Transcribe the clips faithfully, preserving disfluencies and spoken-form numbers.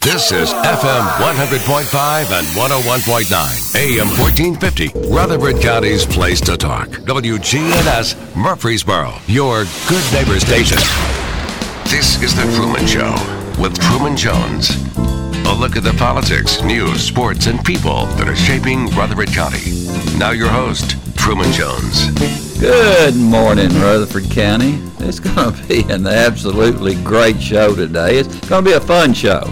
This is F M one hundred point five and one oh one point nine, A M fourteen fifty, Rutherford County's place to talk. W G N S Murfreesboro, your good neighbor station. This is The Truman Show with Truman Jones. A look at the politics, news, sports, and people that are shaping Rutherford County. Now your host, Truman Jones. Good morning, Rutherford County. It's going to be an absolutely great show today. It's going to be a fun show.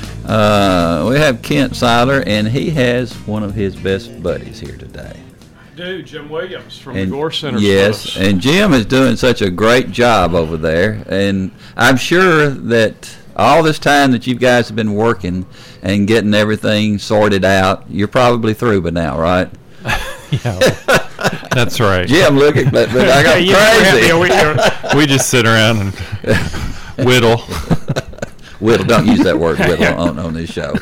Uh, we have Kent Seiler, and he has one of his best buddies here today. Dude, Jim Williams from and, the Gore Center. Yes, Stuffs. And Jim is doing such a great job over there, and I'm sure that all this time that you guys have been working and getting everything sorted out, you're probably through by now, right? Yeah, that's right. Jim, look at but, but I got crazy. Yeah, we, we just sit around and whittle. Whittle, don't use that word whittle on, on this show.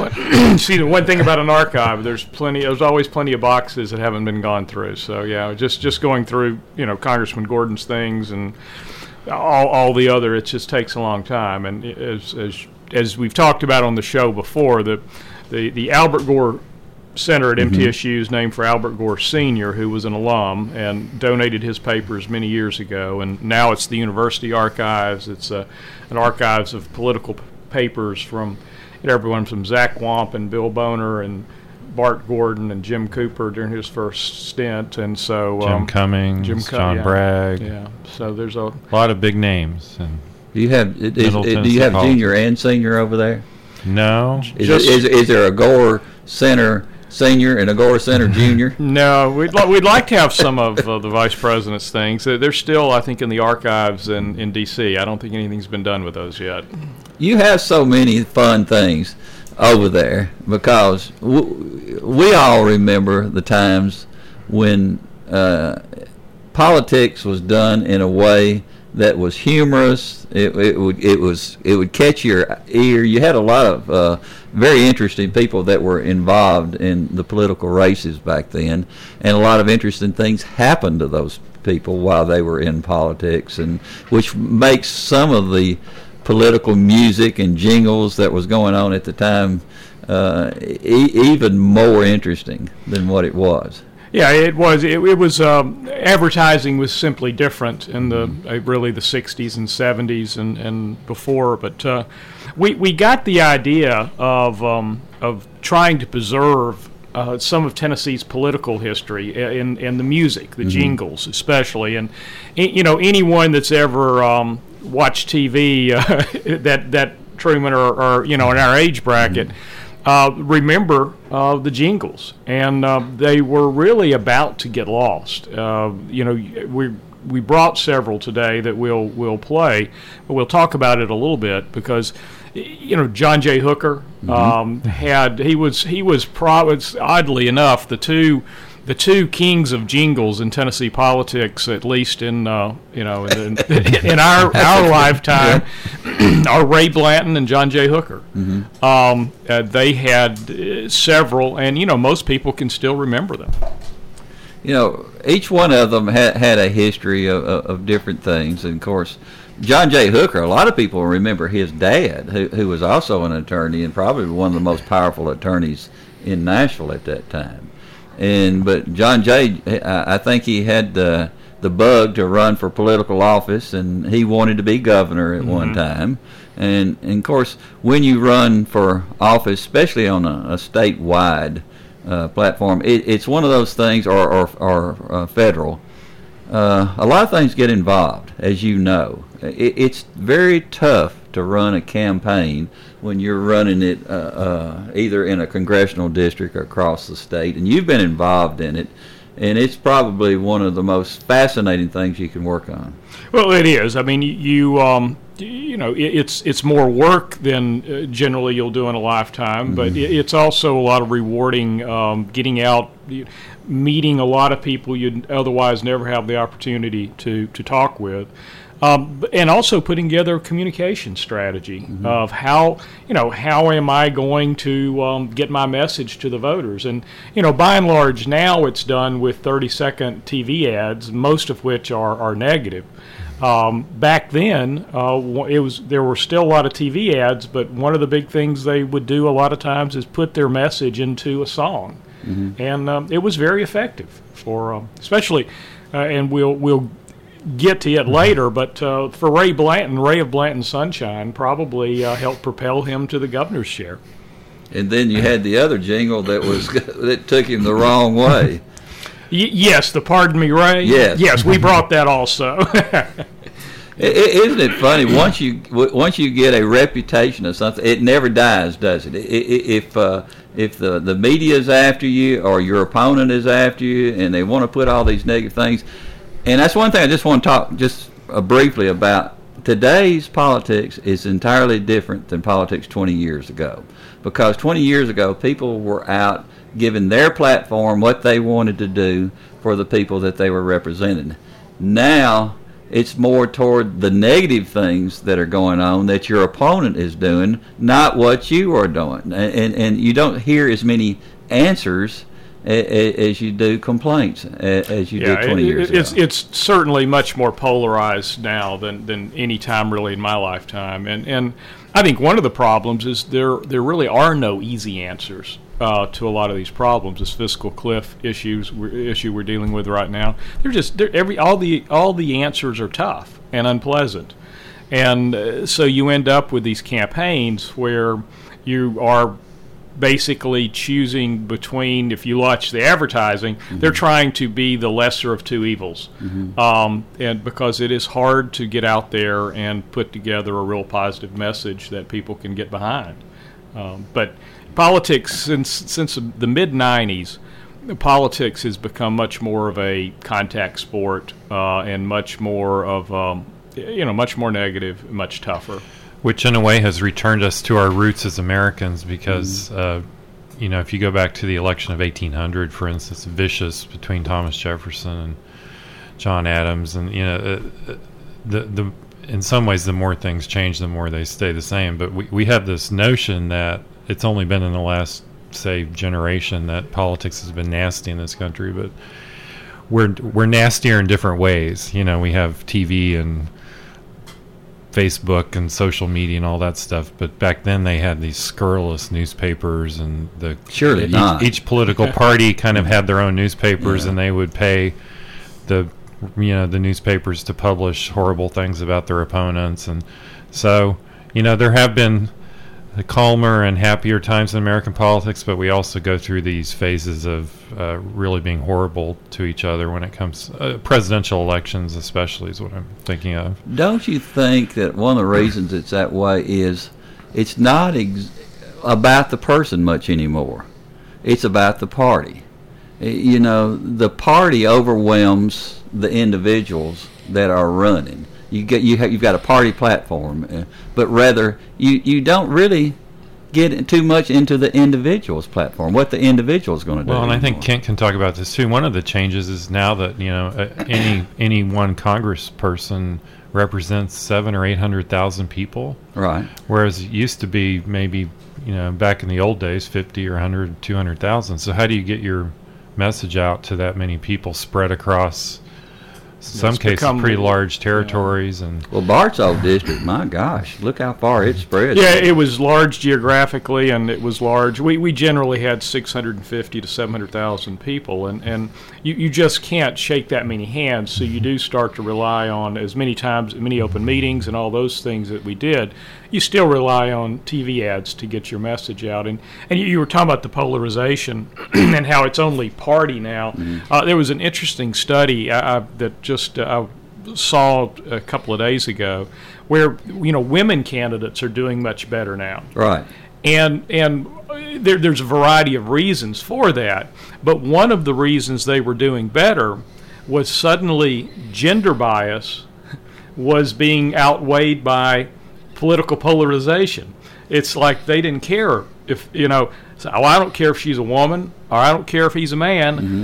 See, the one thing about an archive, there's plenty. There's always plenty of boxes that haven't been gone through. So yeah, just just going through, you know, Congressman Gordon's things and all all the other. It just takes a long time. And as as as we've talked about on the show before, the the the Albert Gore Center at M T S U mm-hmm. is named for Albert Gore Senior, who was an alum and donated his papers many years ago. And now it's the University Archives. It's uh, an archives of political p- papers from you know, everyone from Zach Wamp and Bill Boner and Bart Gordon and Jim Cooper during his first stint. And so Jim um, Cummings, Jim Cum- John yeah. Bragg. Yeah. So there's a, a lot of big names. And do you have is, is, do you have junior and senior over there? No. Is, Just, is, is there a Gore Center Senior and a Gore Center Junior? No, we'd li- we'd like to have some of uh, the vice president's things. They're still, I think, in the archives in, in D C. I don't think anything's been done with those yet. You have so many fun things over there because w- we all remember the times when uh, politics was done in a way that was humorous. It, it would it was it would catch your ear. You had a lot of uh, very interesting people that were involved in the political races back then, and a lot of interesting things happened to those people while they were in politics, and which makes some of the political music and jingles that was going on at the time uh, e- even more interesting than what it was. Yeah, it was. It, it was um, advertising was simply different in the uh, really the sixties and seventies and, and before. But uh, we we got the idea of um, of trying to preserve uh, some of Tennessee's political history in in the music, the mm-hmm. jingles especially, and you know anyone that's ever um, watched T V uh, that that Truman or, or you know in our age bracket. Mm-hmm. Uh, remember uh, the jingles, and uh, they were really about to get lost. Uh, you know, we we brought several today that we'll we'll play, but we'll talk about it a little bit because, you know, John J. Hooker mm-hmm. um, had he was he was pro- oddly enough the two. The two kings of jingles in Tennessee politics, at least in uh, you know in, in our our lifetime, are Ray Blanton and John J. Hooker. Mm-hmm. Um, uh, they had uh, several, and you know most people can still remember them. You know, each one of them had had a history of, of, of different things, and of course, John J. Hooker. A lot of people remember his dad, who who was also an attorney and probably one of the most powerful attorneys in Nashville at that time. And but John Jay, I think he had the the bug to run for political office, and he wanted to be governor at mm-hmm. one time. And, and of course, when you run for office, especially on a, a statewide uh, platform, it, it's one of those things, or or, or uh, federal. Uh, a lot of things get involved, as you know. It, it's very tough to run a campaign when you're running it uh, uh, either in a congressional district or across the state, and you've been involved in it, and it's probably one of the most fascinating things you can work on. Well, it is. I mean, you um, you know, it, it's it's more work than uh, generally you'll do in a lifetime, mm-hmm. but it, it's also a lot of rewarding. Um, getting out, meeting a lot of people you'd otherwise never have the opportunity to to talk with. Um, and also putting together a communication strategy mm-hmm. of how, you know, how am I going to um, get my message to the voters? And, you know, by and large, now it's done with thirty-second T V ads, most of which are, are negative. Um, back then, uh, it was there were still a lot of T V ads, but one of the big things they would do a lot of times is put their message into a song, mm-hmm. and um, it was very effective for, um, especially, uh, and we'll we'll get to it later. But uh, for Ray Blanton, Ray of Blanton Sunshine probably uh, helped propel him to the governor's chair. And then you had the other jingle that was that took him the wrong way. Y- yes, the Pardon Me, Ray. Yes, yes, we brought that also. it, isn't it funny? Once you once you get a reputation of something, it never dies, does it? If uh, if the the media is after you or your opponent is after you, and they want to put all these negative things, and that's one thing I just want to talk just uh, briefly about. Today's politics is entirely different than politics twenty years ago, because twenty years ago people were out giving their platform what they wanted to do for the people that they were representing. Now it's more toward the negative things that are going on that your opponent is doing, not what you are doing. And, and, and you don't hear as many answers as you do complaints as you yeah, did twenty it, years it's, ago. It's certainly much more polarized now than, than any time really in my lifetime. And and I think one of the problems is there there really are no easy answers uh, to a lot of these problems. This fiscal cliff issues we're, issue we're dealing with right now, they're just they're every all the all the answers are tough and unpleasant, and uh, so you end up with these campaigns where you are basically choosing between, if you watch the advertising, mm-hmm. they're trying to be the lesser of two evils. Mm-hmm. Um, and because it is hard to get out there and put together a real positive message that people can get behind. Um, but politics, since since the mid nineties, politics has become much more of a contact sport uh, and much more of, um, you know, much more negative, much tougher. Which, in a way, has returned us to our roots as Americans because, mm. uh, you know, if you go back to the election of eighteen hundred, for instance, vicious between Thomas Jefferson and John Adams, and, you know, uh, the the in some ways, the more things change, the more they stay the same. But we, we have this notion that it's only been in the last, say, generation that politics has been nasty in this country, but we're we're nastier in different ways. You know, we have T V and Facebook and social media and all that stuff, but back then they had these scurrilous newspapers, and the surely each, not. each political party kind of had their own newspapers, yeah. and they would pay the you know the newspapers to publish horrible things about their opponents, and so you know there have been calmer and happier times in American politics, but we also go through these phases of uh, really being horrible to each other when it comes uh, presidential elections, especially is what I'm thinking of. Don't you think that one of the reasons it's that way is it's not ex- about the person much anymore? It's about the party. You know, the party overwhelms the individuals that are running. You get you have, you've got a party platform, uh, but rather you, you don't really get too much into the individual's platform. What the individual is going to do. Well, and anymore. I think Kent can talk about this too. One of the changes is now that you know uh, any any one congressperson represents seven or eight hundred thousand people, right? Whereas it used to be maybe you know back in the old days fifty or one hundred, two hundred thousand. So how do you get your message out to that many people spread across? Some It's cases, become- pretty large territories, and Well, Bart's old district, my gosh, look how far it spread. Yeah, it was large geographically, and it was large. We we generally had six hundred fifty to seven hundred thousand people, and, and you, you just can't shake that many hands, so you do start to rely on, as many times, many open meetings and all those things that we did, you still rely on T V ads to get your message out. And, and you, you were talking about the polarization and how it's only party now. Mm-hmm. Uh, there was an interesting study I, I, that just uh, I saw a couple of days ago where, you know, women candidates are doing much better now. Right. And and there, there's a variety of reasons for that. But one of the reasons they were doing better was suddenly gender bias was being outweighed by political polarization. It's like they didn't care if, you know, so, oh, I don't care if she's a woman, or I don't care if he's a man. Mm-hmm.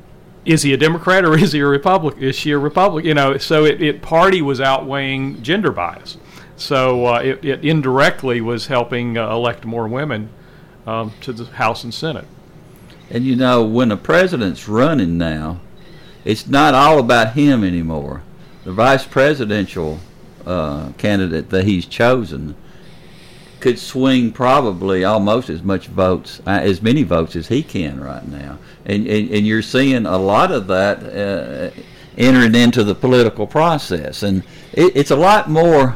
Is he a Democrat or is he a Republican? Is she a Republican? You know, so it, it party was outweighing gender bias. So uh, it, it indirectly was helping uh, elect more women um, to the House and Senate. And you know, when the president's running now, it's not all about him anymore. the vice presidential uh, candidate that he's chosen could swing probably almost as much votes, uh, as many votes as he can right now. And, and, and you're seeing a lot of that uh, entering into the political process. And it, it's a lot more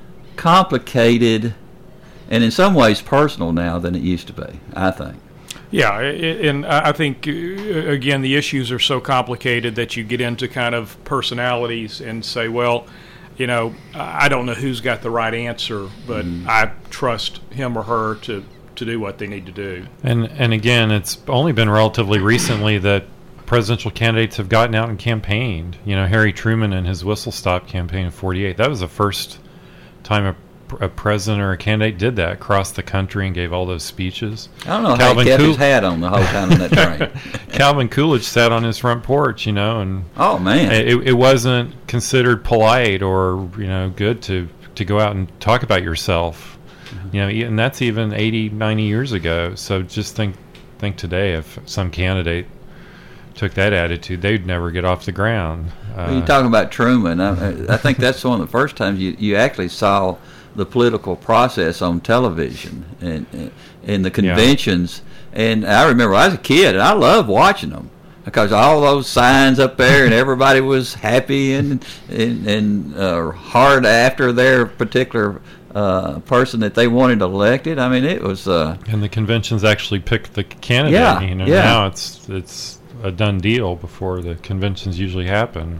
complicated and in some ways personal now than it used to be, I think. Yeah, and I think, again, the issues are so complicated that you get into kind of personalities and say, well, you know, I don't know who's got the right answer, but mm. I trust him or her to, to do what they need to do. And and again, it's only been relatively recently that presidential candidates have gotten out and campaigned. You know, Harry Truman and his whistle stop campaign in forty-eight, that was the first time a a president or a candidate did that, crossed the country and gave all those speeches. I don't know Calvin how he kept Cool- his hat on the whole time on that train. Calvin Coolidge sat on his front porch, you know, and oh man, it, it wasn't considered polite or, you know, good to, to go out and talk about yourself. Mm-hmm. You know, and that's even eighty, ninety years ago. So just think think today if some candidate took that attitude, they'd never get off the ground. Uh, well, you're talking about Truman. I, I think that's one of the first times you, you actually saw the political process on television and and the conventions. Yeah. And I remember I was a kid, and I loved watching them because all those signs up there, and everybody was happy and and, and uh, hard after their particular uh, person that they wanted elected. I mean, it was. Uh, and the conventions actually picked the candidate. Yeah, you know, yeah. Now it's it's a done deal before the conventions usually happen.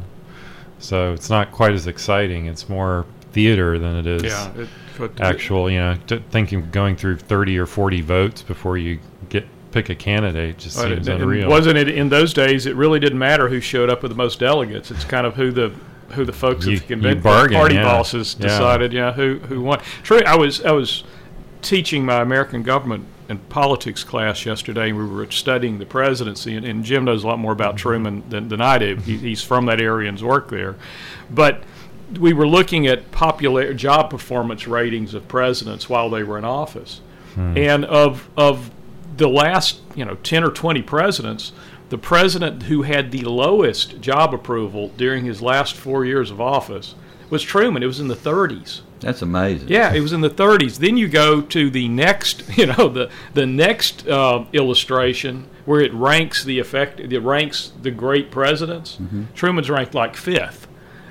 So it's not quite as exciting. It's more theater than it is yeah, it, but, actual, you know, t- thinking going through thirty or forty votes before you get pick a candidate just uh, seems and unreal. Wasn't it in those days? It really didn't matter who showed up with the most delegates. It's kind of who the who the folks You- at the convention, you bargain, party yeah. bosses Yeah. decided, yeah, who who won. True, I was I was teaching my American government and politics class yesterday, and we were studying the presidency, and, and Jim knows a lot more about Truman than, than I do. He, he's from that area and's worked there. But we were looking at popular job performance ratings of presidents while they were in office. Hmm. And of of the last, you know, ten or twenty presidents, the president who had the lowest job approval during his last four years of office was Truman. It was in the thirties. That's amazing. Yeah, it was in the thirties. Then you go to the next, you know, the the next uh, illustration where it ranks the effect, it ranks the great presidents. Mm-hmm. Truman's ranked like fifth.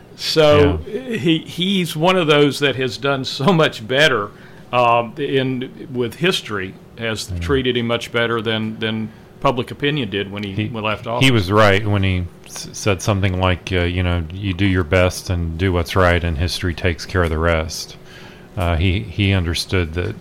So yeah. he he's one of those that has done so much better um, in with history, has mm-hmm. treated him much better than than public opinion did when he, he left office. He was right when he s- said something like, uh, you know, you do your best and do what's right, and history takes care of the rest. Uh, he he understood that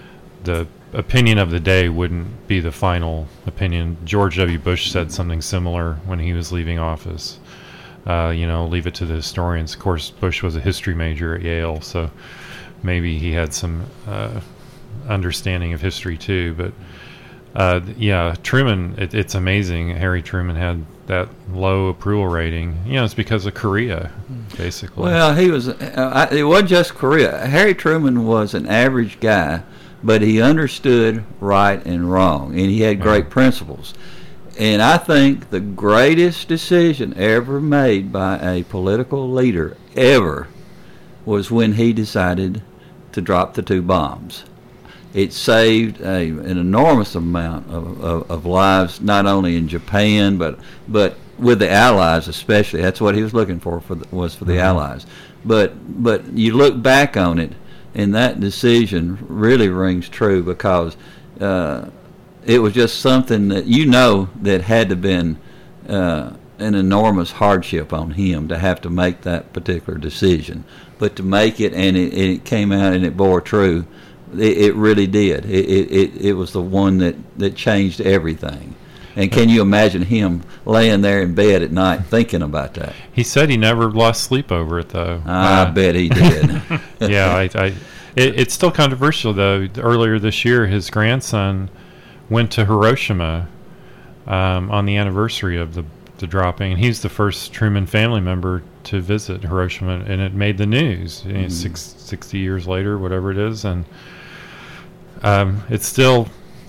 the opinion of the day wouldn't be the final opinion. George W. Bush said something similar when he was leaving office. Uh, you know, leave it to the historians. Of course, Bush was a history major at Yale, so maybe he had some uh, understanding of history too. But uh, yeah, Truman, it, it's amazing. Harry Truman had that low approval rating. You know, it's because of Korea, basically. Well, he was. Uh, it wasn't just Korea. Harry Truman was an average guy, but he understood right and wrong, and he had great yeah. principles. And I think the greatest decision ever made by a political leader ever was when he decided to drop the two bombs. It saved a, an enormous amount of, of, of lives, not only in Japan, but but with the Allies especially. That's what he was looking for, for the, was for the mm-hmm. Allies. But but you look back on it, and that decision really rings true because uh, it was just something that you know that had to have been uh, an enormous hardship on him to have to make that particular decision. But to make it, and it, it came out and it bore true, it, it really did. It, it it was the one that, that changed everything. And can you imagine him laying there in bed at night thinking about that? He said he never lost sleep over it, though. I uh, bet he did. yeah, I, I, it, it's still controversial, though. Earlier this year, his grandson went to Hiroshima um, on the anniversary of the, the dropping, and he's the first Truman family member to visit Hiroshima, and it made the news. Mm-hmm. You know, six, sixty years later, whatever it is, and um, it's still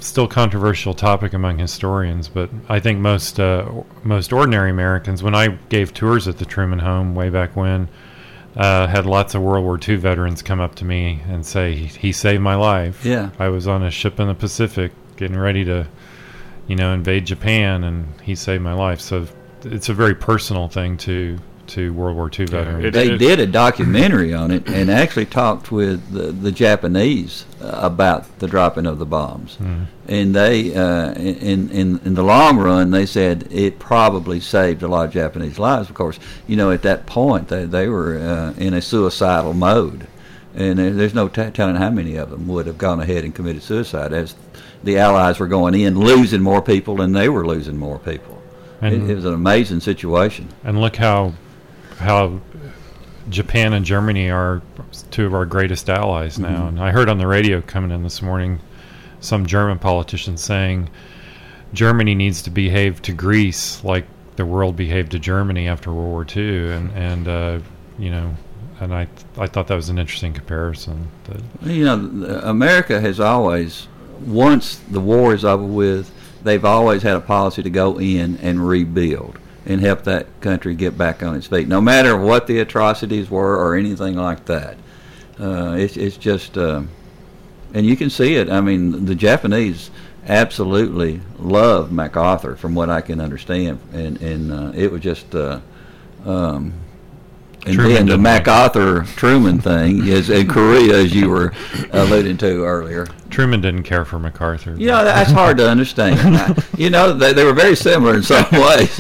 still controversial topic among historians, but I think most uh, most ordinary Americans, when I gave tours at the Truman Home way back when, uh, had lots of World War Two veterans come up to me and say, he, he saved my life. Yeah. I was on a ship in the Pacific getting ready to, you know, invade Japan, and he saved my life. So it's a very personal thing to to World War Two veterans. it- They did a documentary on it and actually talked with the, the Japanese uh, about the dropping of the bombs. Mm. And they, uh, in, in in the long run, they said it probably saved a lot of Japanese lives. Of course, you know, at that point, they, they were uh, in a suicidal mode. And there, there's no t- telling how many of them would have gone ahead and committed suicide as the Allies were going in, losing more people than they were losing more people. It, And- it was an amazing situation. And look how how Japan and Germany are two of our greatest allies now. Mm-hmm. And I heard on the radio coming in this morning some German politicians saying Germany needs to behave to Greece like the world behaved to Germany after World War Two, and and uh, you know, and I I thought that was an interesting comparison. That, You know, th- America has always, once the war is over with, they've always had a policy to go in and rebuild and help that country get back on its feet, no matter what the atrocities were or anything like that. Uh, it's it's just, uh, and you can see it. I mean, the Japanese absolutely loved MacArthur, from what I can understand, and and uh, it was just. Uh, um, And Truman then the didn't like MacArthur Truman thing is in Korea, as you were alluding to earlier. Truman didn't care for MacArthur. You know, that's hard to understand. You know, they, they were very similar in some ways.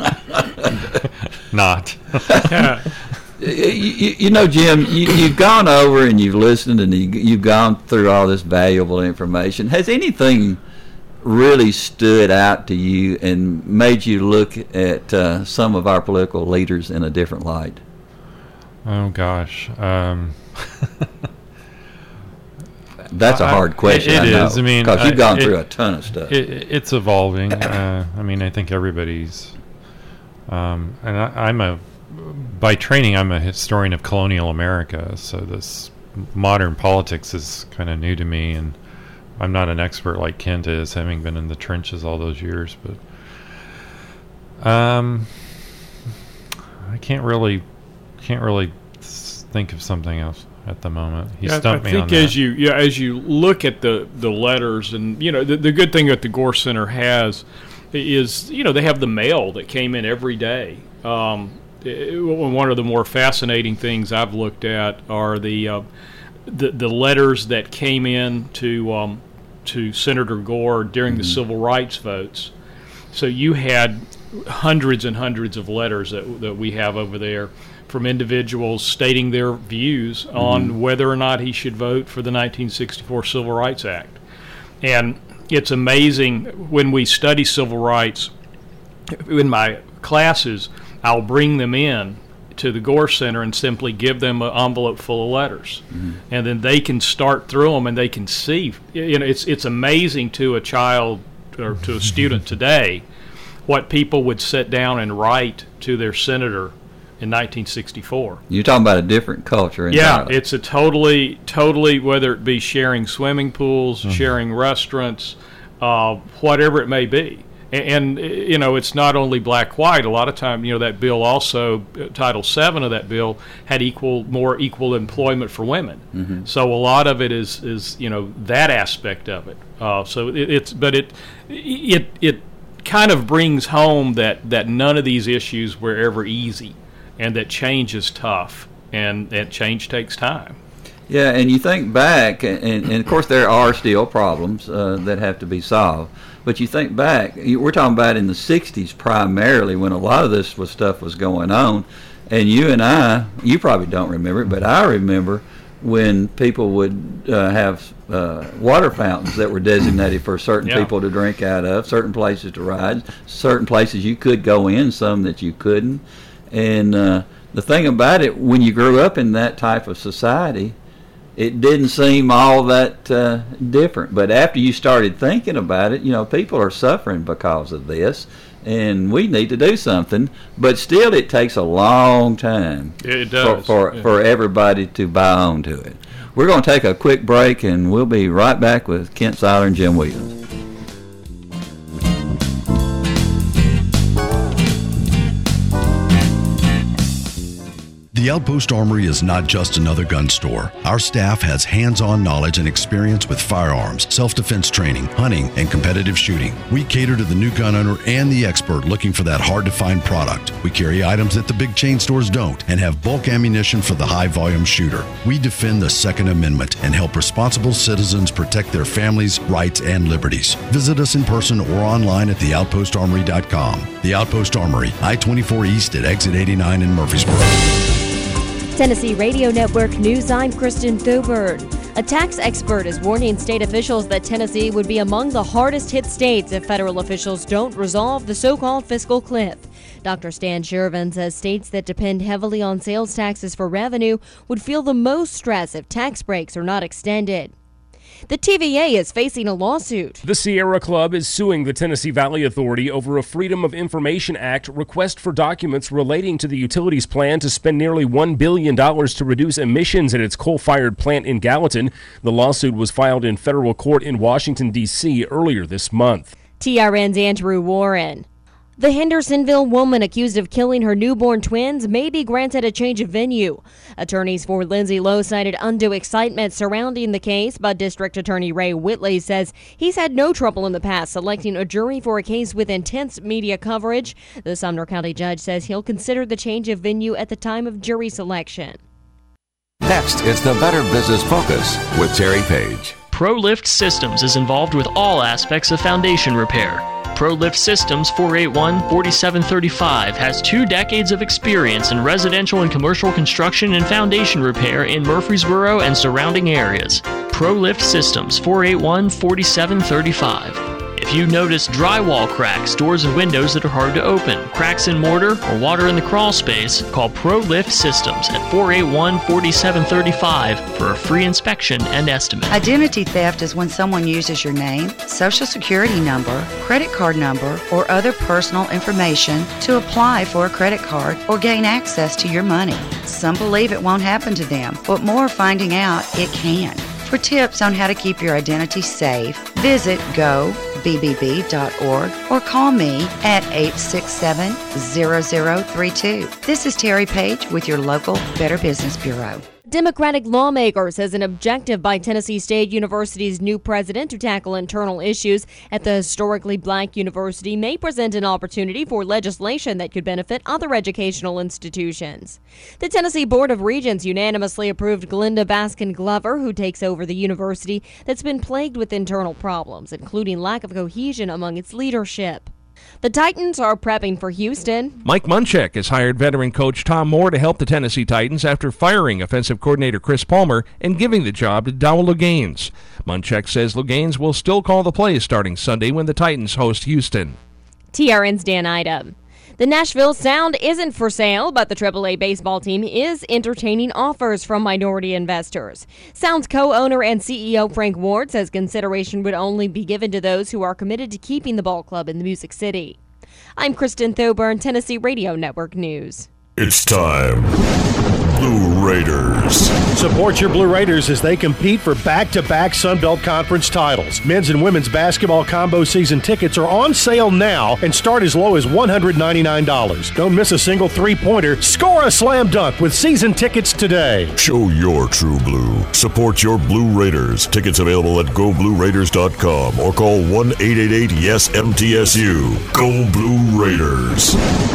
Not. Yeah. you, you, you know, Jim, you, you've gone over and you've listened and you, you've gone through all this valuable information. Has anything really stood out to you and made you look at uh, some of our political leaders in a different light? Oh gosh. Um, That's a I- hard question. it I know, is. I mean, because you've I- gone it- through a ton of stuff. It, it's evolving. Uh, I mean, I think everybody's. Um, and I, I'm a, by training, I'm a historian of colonial America. So this modern politics is kind of new to me, and I'm not an expert like Kent is, having been in the trenches all those years. But um, I can't really, can't really s- think of something else at the moment. You Yeah, I stumped me think on that. as you yeah as you look at the, the letters, and you know the, the good thing that the Gore Center has is, you know, they have the mail that came in every day. Um, it- one of the more fascinating things I've looked at are the uh, the, the letters that came in to um, to Senator Gore during the civil rights votes. So you had hundreds and hundreds of letters that that we have over there from individuals stating their views on whether or not he should vote for the nineteen sixty-four Civil Rights Act. And it's amazing when we study civil rights, in my classes, I'll bring them in to the Gore Center and simply give them an envelope full of letters. Mm-hmm. And then they can start through them and they can see. You know, it's, it's amazing to a child or to a student today what people would sit down and write to their senator in nineteen sixty-four. You're talking about a different culture. Yeah, entirely. it's a totally, totally, whether it be sharing swimming pools, mm-hmm. sharing restaurants, uh, whatever it may be. And, and, you know, it's not only black-white. A lot of time, you know, that bill also, uh, Title seven of that bill, had equal, more equal employment for women. Mm-hmm. So a lot of it is, is you know, that aspect of it. Uh, so it, it's, but it, it, it kind of brings home that, that none of these issues were ever easy, and that change is tough, and that change takes time. Yeah, and you think back, and, and of course there are still problems uh, that have to be solved. But you think back, we're talking about in the sixties primarily, when a lot of this was stuff was going on. And you and I, you probably don't remember it, but I remember when people would uh, have uh, water fountains that were designated for certain yeah. people to drink out of, certain places to ride, certain places you could go in, some that you couldn't. And uh, the thing about it, when you grew up in that type of society, it didn't seem all that uh, different. But after you started thinking about it, you know, people are suffering because of this, and we need to do something. But still, it takes a long time it does. for for, yeah. for everybody to buy on to it. We're going to take a quick break, and we'll be right back with Kent Seiler and Jim Williams. The Outpost Armory is not just another gun store. Our staff has hands-on knowledge and experience with firearms, self-defense training, hunting, and competitive shooting. We cater to the new gun owner and the expert looking for that hard-to-find product. We carry items that the big chain stores don't and have bulk ammunition for the high-volume shooter. We defend the Second Amendment and help responsible citizens protect their families, rights, and liberties. Visit us in person or online at the outpost armory dot com. The Outpost Armory, I twenty-four East at Exit eighty-nine in Murfreesboro. Tennessee Radio Network News, I'm Kristen Thoburn. A tax expert is warning state officials that Tennessee would be among the hardest hit states if federal officials don't resolve the so-called fiscal cliff. Doctor Stan Shervin says states that depend heavily on sales taxes for revenue would feel the most stress if tax breaks are not extended. The T V A is facing a lawsuit. The Sierra Club is suing the Tennessee Valley Authority over a Freedom of Information Act request for documents relating to the utility's plan to spend nearly one billion dollars to reduce emissions at its coal-fired plant in Gallatin. The lawsuit was filed in federal court in Washington, D C earlier this month. T R N's Andrew Warren. The Hendersonville woman accused of killing her newborn twins may be granted a change of venue. Attorneys for Lindsay Lowe cited undue excitement surrounding the case, but District Attorney Ray Whitley says he's had no trouble in the past selecting a jury for a case with intense media coverage. The Sumner County judge says he'll consider the change of venue at the time of jury selection. Next is the Better Business Focus with Terry Page. ProLift Systems is involved with all aspects of foundation repair. ProLift Systems four eight one, four seven three five has two decades of experience in residential and commercial construction and foundation repair in Murfreesboro and surrounding areas. ProLift Systems four eight one, four seven three five. If you notice drywall cracks, doors and windows that are hard to open, cracks in mortar, or water in the crawl space, call ProLift Systems at four eight one, four seven three five for a free inspection and estimate. Identity theft is when someone uses your name, social security number, credit card number, or other personal information to apply for a credit card or gain access to your money. Some believe it won't happen to them, but more are finding out it can. For tips on how to keep your identity safe, visit go b b b dot org or call me at eight six seven, zero zero three two. This is Terry Page with your local Better Business Bureau. Democratic lawmakers as an objective by Tennessee State University's new president to tackle internal issues at the historically black university may present an opportunity for legislation that could benefit other educational institutions. The Tennessee Board of Regents unanimously approved Glenda Baskin Glover, who takes over the university that's been plagued with internal problems, including lack of cohesion among its leadership. The Titans are prepping for Houston. Mike Munchak has hired veteran coach Tom Moore to help the Tennessee Titans after firing offensive coordinator Chris Palmer and giving the job to Dowell Luganes. Munchak says Luganes will still call the plays starting Sunday when the Titans host Houston. T R N's Dan Ida. The Nashville Sound isn't for sale, but the triple A baseball team is entertaining offers from minority investors. Sound's co-owner and C E O Frank Ward says consideration would only be given to those who are committed to keeping the ball club in the Music City. I'm Kristen Thoburn, Tennessee Radio Network News. It's time. Blue Raiders. Support your Blue Raiders as they compete for back-to-back Sun Belt Conference titles. Men's and women's basketball combo season tickets are on sale now and start as low as one hundred ninety-nine dollars. Don't miss a single three-pointer. Score a slam dunk with season tickets today. Show your true blue. Support your Blue Raiders. Tickets available at go blue raiders dot com or call one eight eight eight yes M T S U. Go Blue Raiders.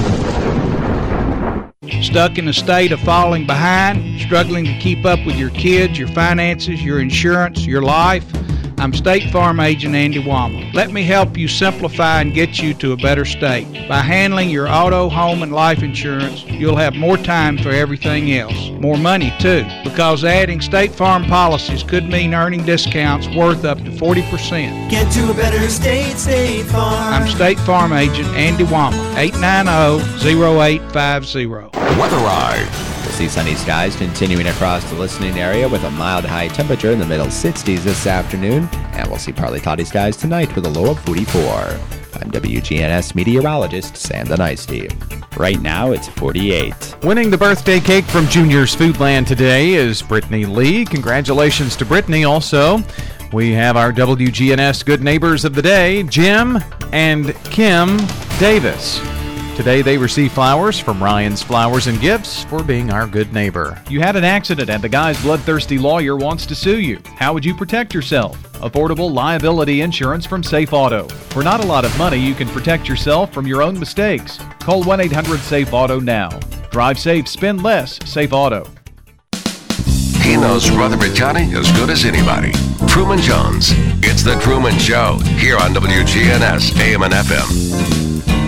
Stuck in a state of falling behind, struggling to keep up with your kids, your finances, your insurance, your life? I'm State Farm Agent Andy Wama. Let me help you simplify and get you to a better state. By handling your auto, home, and life insurance, you'll have more time for everything else. More money, too, because adding State Farm policies could mean earning discounts worth up to forty percent. Get to a better state, State Farm. I'm State Farm Agent Andy Wama, eight nine zero, zero eight five zero. Weather Ride. We'll see sunny skies continuing across the listening area with a mild high temperature in the middle sixties this afternoon. And we'll see partly cloudy skies tonight with a low of forty-four. I'm W G N S meteorologist Sam Denisty. Right now it's forty-eight. Winning the birthday cake from Junior's Foodland today is Brittany Lee. Congratulations to Brittany. Also, we have our W G N S Good Neighbors of the Day, Jim and Kim Davis. Today they receive flowers from Ryan's Flowers and Gifts for being our good neighbor. You had an accident and the guy's bloodthirsty lawyer wants to sue you. How would you protect yourself? Affordable liability insurance from Safe Auto. For not a lot of money, you can protect yourself from your own mistakes. Call one eight hundred SAFE AUTO now. Drive safe, spend less. Safe Auto. He knows Rutherford County as good as anybody. Truman Jones. It's The Truman Show here on W G N S A M and F M.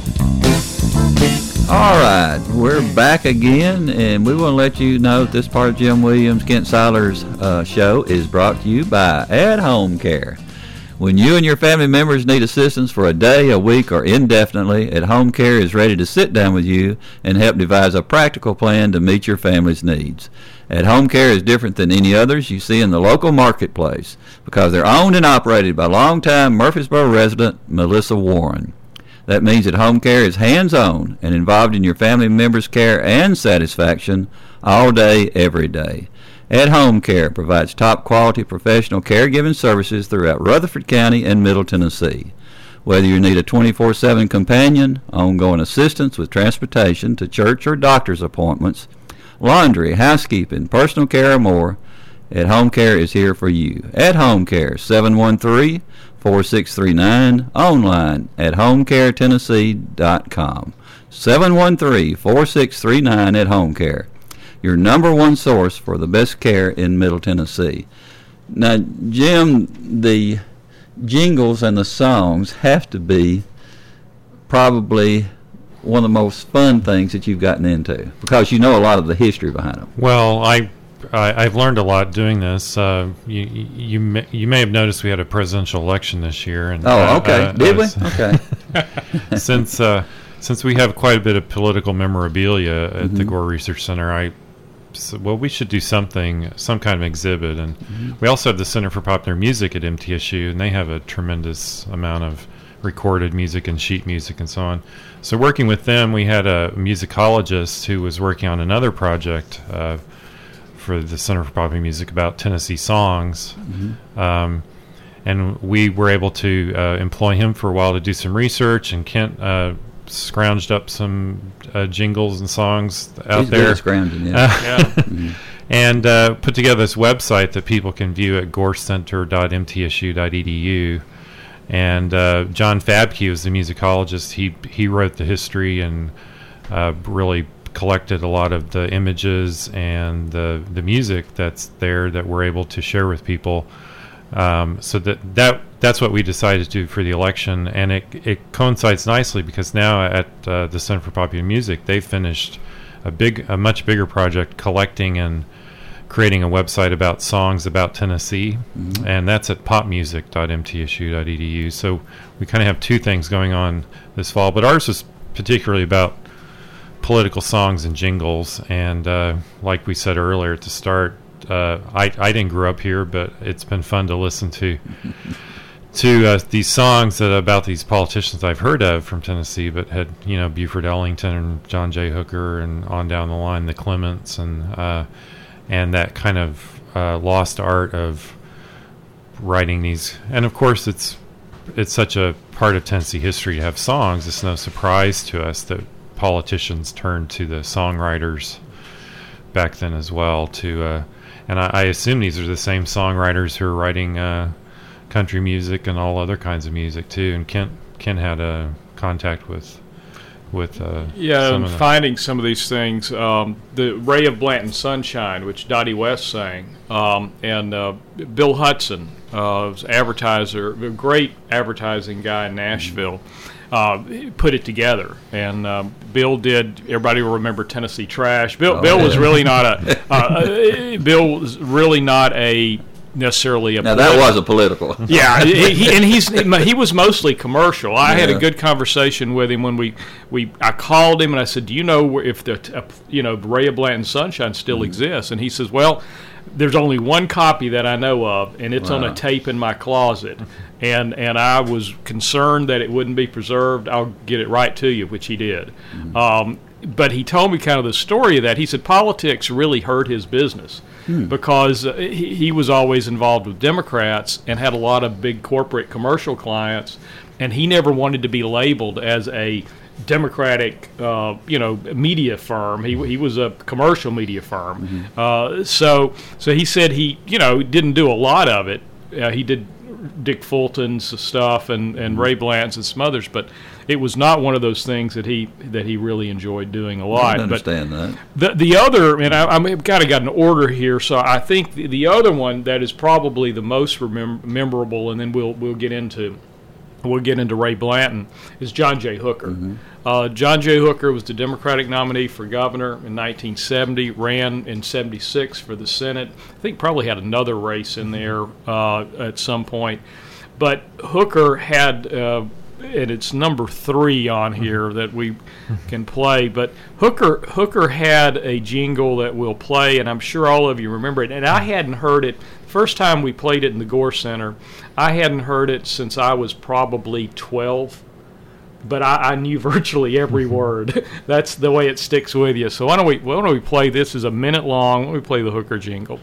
All right, we're back again, and we want to let you know that this part of Jim Williams, Kent Siler's uh, show is brought to you by At Home Care. When you and your family members need assistance for a day, a week, or indefinitely, At Home Care is ready to sit down with you and help devise a practical plan to meet your family's needs. At Home Care is different than any others you see in the local marketplace because they're owned and operated by longtime Murfreesboro resident Melissa Warren. That means that Home Care is hands-on and involved in your family members' care and satisfaction all day, every day. At Home Care provides top-quality professional caregiving services throughout Rutherford County and Middle Tennessee. Whether you need a twenty-four seven companion, ongoing assistance with transportation to church or doctor's appointments, laundry, housekeeping, personal care, or more, At Home Care is here for you. At Home Care, seven one three, four six three nine, online at home care tennessee dot com. seven one three, four six three nine at Home Care. Your number one source for the best care in Middle Tennessee. Now, Jim, the jingles and the songs have to be probably one of the most fun things that you've gotten into because you know a lot of the history behind them. Well, I, I I've learned a lot doing this. Uh, you you may, you may have noticed we had a presidential election this year. And, oh, okay. Uh, Did uh, we? Okay. since uh, since we have quite a bit of political memorabilia at mm-hmm. the Gore Research Center, I so, well, we should do something, some kind of exhibit. And mm-hmm. we also have the Center for Popular Music at M T S U, and they have a tremendous amount of recorded music and sheet music and so on. So working with them, we had a musicologist who was working on another project uh, for the Center for Popular Music about Tennessee songs. Mm-hmm. Um, and we were able to uh, employ him for a while to do some research, and Kent uh, scrounged up some uh, jingles and songs out He's there. Good at scrounging, yeah. Uh, yeah. Mm-hmm. And uh, put together this website that people can view at gore center dot m t s u dot e d u. And uh, John Fabke was the musicologist. He he wrote the history and uh, really collected a lot of the images and the the music that's there that we're able to share with people. Um, so that that that's what we decided to do for the election, and it it coincides nicely because now at uh, the Center for Popular Music they've finished a big a much bigger project collecting and creating a website about songs about Tennessee, mm-hmm. and that's at pop music dot m t s u dot e d u. So we kind of have two things going on this fall, but ours was particularly about political songs and jingles. And uh, like we said earlier at the start, uh, I, I didn't grow up here, but it's been fun to listen to to uh, these songs that about these politicians I've heard of from Tennessee, but had, you know, Buford Ellington and John J. Hooker and on down the line, the Clements, and uh, and that kind of uh, lost art of writing these. And of course, it's it's such a part of Tennessee history to have songs. It's no surprise to us that politicians turned to the songwriters back then as well. To uh, and I, I assume these are the same songwriters who are writing uh, country music and all other kinds of music too. And Kent Kent had a contact with. With uh, yeah, some and of finding some of these things. Um, the Ray of Blanton Sunshine, which Dottie West sang, um, and uh, Bill Hudson, uh, was advertiser, a great advertising guy in Nashville, uh, put it together. And um, Bill did. Everybody will remember Tennessee Trash. Bill, oh, Bill yeah. was really not a. Uh, Bill was really not a. necessarily a now that was a political yeah he, he, and he's he was mostly commercial. I yeah. had a good conversation with him when we we I called him and I said, do you know if the uh, you know Ray of Blanton Sunshine still mm-hmm. exists? And he says, well, there's only one copy that I know of, and it's wow. on a tape in my closet. And and I was concerned that it wouldn't be preserved. I'll get it right to you, which he did. Mm-hmm. Um, but he told me kind of the story of that. He said politics really hurt his business. Hmm. Because uh, he, he was always involved with Democrats and had a lot of big corporate commercial clients, and he never wanted to be labeled as a Democratic, uh, you know, media firm. He he was a commercial media firm. Mm-hmm. Uh, so so he said he, you know, didn't do a lot of it. Uh, he did Dick Fulton's stuff and, and Ray Blanton's and some others, but it was not one of those things that he that he really enjoyed doing a lot. I understand but that. The the other, and I, I've kind of got an order here, so I think the, the other one that is probably the most remem- memorable, and then we'll we'll get into we'll get into Ray Blanton, is John J. Hooker. Mm-hmm. Uh, John J. Hooker was the Democratic nominee for governor in nineteen seventy, ran in seventy-six for the Senate. I think probably had another race in there uh, at some point. But Hooker had, uh, and it's number three on here that we can play, but Hooker Hooker had a jingle that we'll play, and I'm sure all of you remember it. And I hadn't heard it, first time we played it in the Gore Center, I hadn't heard it since I was probably twelve. But I, I knew virtually every word. That's the way it sticks with you. So why don't we why don't we play this? Is a minute long. Why don't we play the Hooker jingle?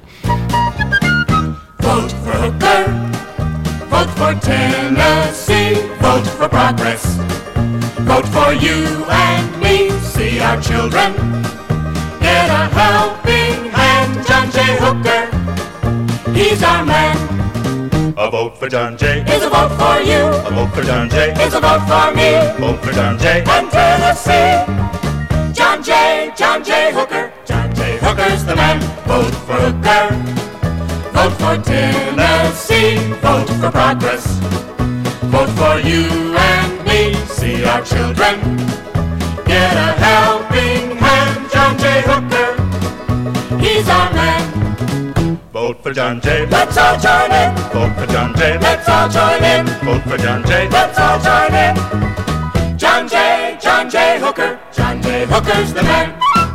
Vote for Hooker. Vote for Tennessee. Vote for progress. Vote for you and me. See our children get a helping hand. John J. Hooker, he's our man. A vote for John Jay is a vote for you. A vote for John Jay is a vote for me. Vote for John Jay and Tennessee. John Jay, John J. Hooker. John J. Hooker's the man. Vote for Hooker. Vote for Tennessee. Vote for progress. Vote for you and me. See our children get a helping hand. John J. Hooker, he's our man. Vote for John Jay. Let's all join in. Vote for John Jay. Let's all join in. Vote for John Jay. Let's all join in. John Jay, John J. Hooker. John J. Hooker's the man.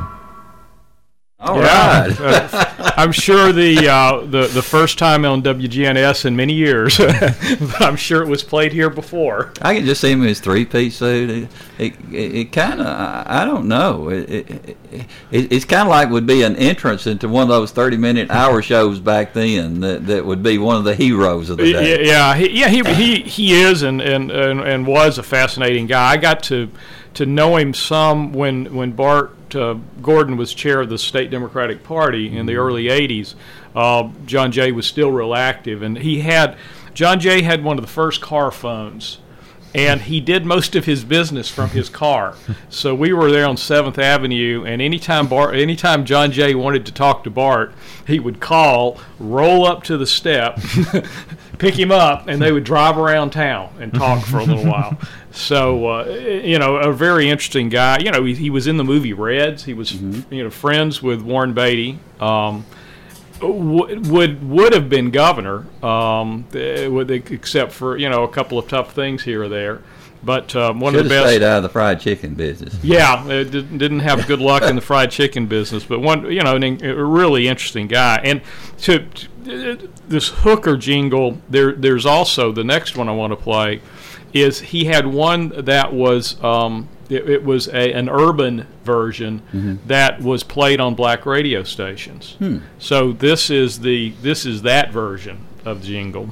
All yeah, right. uh, I'm sure the, uh, the the first time on W G N S in many years, but I'm sure it was played here before. I can just see him in his three-piece suit. It, it, it, it kind of, I, I don't know. It, it, it, it's kind of like would be an entrance into one of those thirty-minute hour shows back then that, that would be one of the heroes of the day. Yeah, he, yeah, he he he is and, and, and, and was a fascinating guy. I got to to know him some when when Bart Uh, Gordon was chair of the state Democratic Party in the early eighties. Uh, John Jay was still real active, and he had John Jay had one of the first car phones, and he did most of his business from his car. So we were there on Seventh Avenue, and anytime Bart, anytime John Jay wanted to talk to Bart, he would call, roll up to the step, pick him up, and they would drive around town and talk for a little while. So, uh, you know, a very interesting guy. You know, he, he was in the movie Reds. He was, mm-hmm. you know, friends with Warren Beatty. Um, w- would would have been governor, um, with, except for, you know, a couple of tough things here or there. But um, one Should of the have best. stayed out of the fried chicken business. Yeah, it did, didn't have good luck in the fried chicken business. But one, you know, a really interesting guy. And to, to this Hooker jingle, there there's also the next one I want to play. Is he had one that was um, it, it was a, an urban version mm-hmm. that was played on black radio stations. Hmm. So this is the this is that version of the jingle.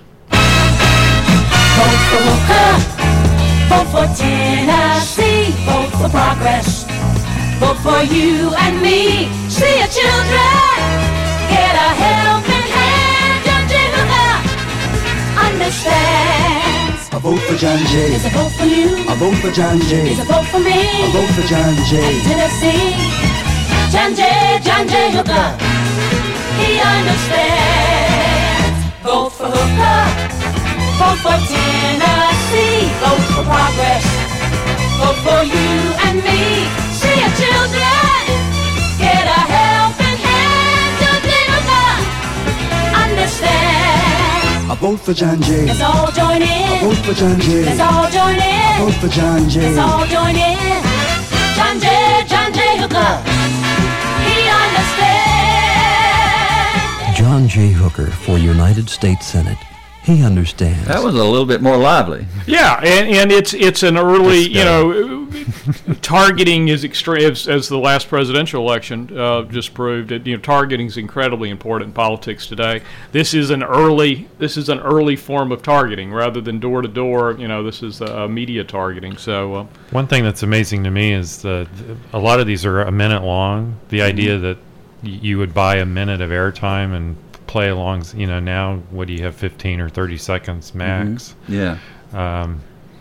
Vote for Hooker. Vote for Tennessee. Vote for progress. Vote for you and me. See your children get a helping hand. John J. Hooker understands. A vote for John Jay. It's a vote for you. A vote for John Jay. It's a vote for me. A vote for John Jay. And Tennessee. John Jay, John J. Hooker. He understands. Vote for Hooker. Vote for Tennessee. Vote for progress. Vote for you and me. See your children get a helping hand. John J. Hooker understands. A vote for John Jay. Let's all join in. A vote for John Jay. Let's all join in. A vote for John Jay. Let's all join in. John Jay, John J. Hooker. He understands. John J. Hooker for United States Senate. He understands. That was a little bit more lively. Yeah, and, and it's it's an early, you know, targeting is extreme, as, as the last presidential election uh, just proved. It, you know, targeting is incredibly important in politics today. This is an early, this is an early form of targeting rather than door to door. You know, this is uh, media targeting. So uh, one thing that's amazing to me is that a lot of these are a minute long. The mm-hmm. idea that y- you would buy a minute of airtime and play along. You know, now what do you have? fifteen or thirty seconds max. Mm-hmm. Yeah. Um,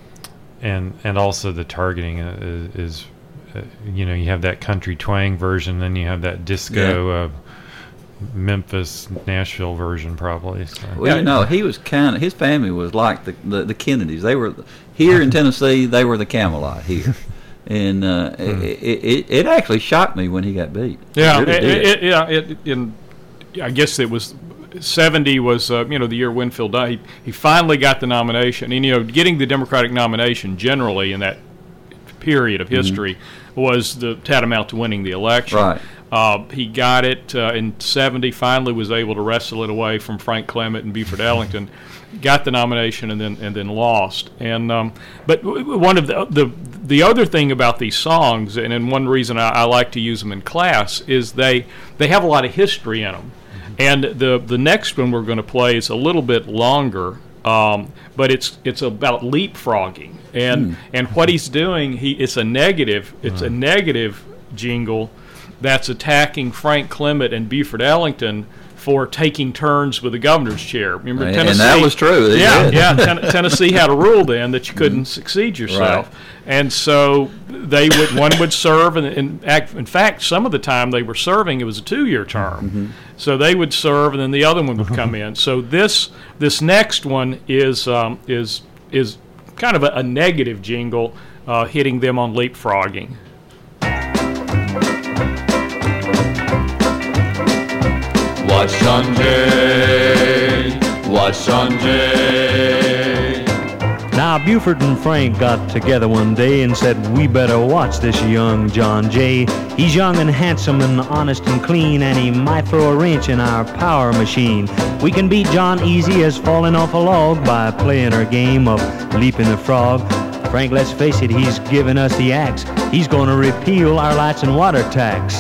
and and also the targeting is, is uh, you know, you have that country twang version, then you have that disco Yeah. uh, Memphis, Nashville version probably. So. Well, you know, he was kind of, his family was like the, the the Kennedys. They were here in Tennessee. They were the Camelot here, and uh, mm. it, it it actually shocked me when he got beat. Yeah, it really it, did. it, yeah. It, in, I guess it was seventy was uh, you know the year Winfield died. He, he finally got the nomination, and you know, getting the Democratic nomination generally in that period of history mm-hmm. was the tantamount to winning the election. Right. Uh, he got it uh, in seventy, finally was able to wrestle it away from Frank Clement and Buford Ellington, got the nomination and then and then lost. And um, but w- one of the, the the other thing about these songs, and, and one reason I, I like to use them in class, is they they have a lot of history in them. Mm-hmm. And the the next one we're going to play is a little bit longer, um, but it's it's about leapfrogging. And mm. and what he's doing, he it's a negative it's mm. a negative jingle that's attacking Frank Clement and Buford Ellington for taking turns with the governor's chair. Remember, and, Tennessee? And that was true. They yeah, did. yeah. Ten- Tennessee had a rule then that you couldn't mm-hmm. succeed yourself, right. and so they would one would serve, and in, in fact, some of the time they were serving, it was a two-year term. Mm-hmm. So they would serve, and then the other one would come in. So this this next one is um, is is kind of a, a negative jingle, uh, hitting them on leapfrogging. Watch Sanjay, watch Sanjay. Now Buford and Frank got together one day and said, we better watch this young John Jay. He's young and handsome and honest and clean, and he might throw a wrench in our power machine. We can beat John easy as falling off a log by playing our game of leaping the frog. Frank, let's face it, he's giving us the axe. He's going to repeal our lights and water tax.